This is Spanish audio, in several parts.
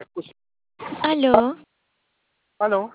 Aló, Aló,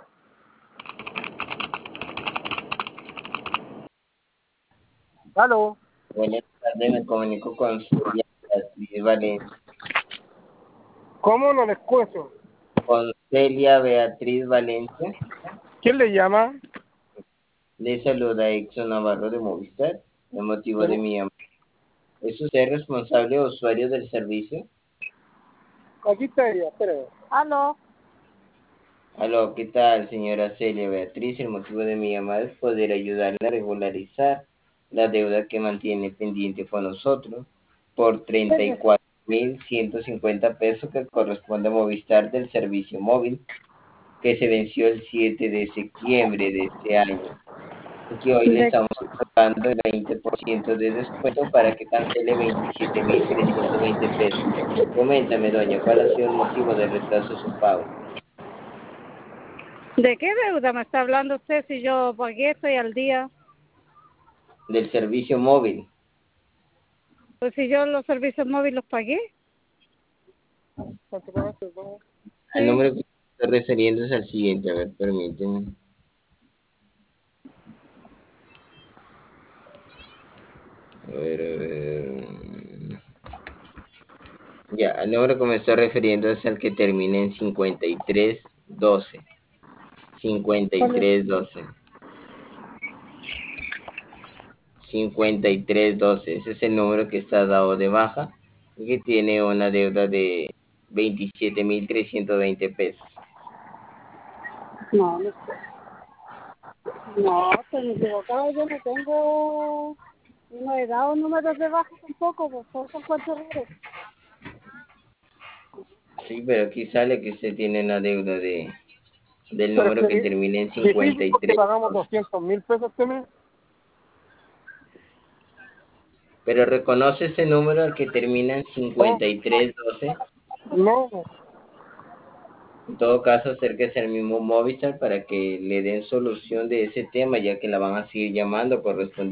aló. Buenas tardes, me comunico con Celia Beatriz Valencia. ¿Cómo no le escucho? Con Celia Beatriz Valencia, ¿Quién le llama? le saluda Exxon Navarro de Movistar. El motivo de mi llamada. ¿Es usted responsable o usuario del servicio? Aquí está ella, espere. Aló. Aló, ¿qué tal, señora Celia Beatriz? El motivo de mi llamada es poder ayudarle a regularizar la deuda que mantiene pendiente con nosotros por 34.150 pesos que corresponde a Movistar del servicio móvil, que se venció el 7 de septiembre de este año. Y que hoy le De, estamos dando el 20% de descuento para que cancele 27.320 pesos. Coméntame, doña, ¿cuál ha sido el motivo del retraso de su pago? ¿De qué deuda me está hablando usted si yo pagué, estoy al día? Del servicio móvil. Pues si yo los servicios móviles los pagué, ¿Cuánto pagaste? ¿No? El sí. número que estoy refiriendo es al siguiente, a ver, permíteme. A ver, a ver. Ya, el número que me estoy refiriendo es el que termina en 5312. ¿Cuál es? 5312. 5312. Ese es el número que está dado de baja y que tiene una deuda de 27.320 pesos. No, no sé. No, estoy equivocado, yo no tengo, no he dado números de baja tampoco, por eso fue raro. Sí, pero aquí sale que usted tiene una deuda del Pero es número que que termina en difícil porque 53. pagamos 200.000 pesos este mes. Pero reconoce ese número al que termina en No, 5312. no. En todo caso, acérquese al mismo Movistar para que le den solución de ese tema, ya que la van a seguir llamando correspondiente